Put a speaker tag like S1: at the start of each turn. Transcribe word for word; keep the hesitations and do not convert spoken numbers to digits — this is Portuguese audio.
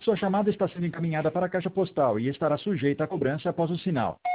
S1: Sua chamada está sendo encaminhada para a caixa postal e estará sujeita a cobrança após o sinal.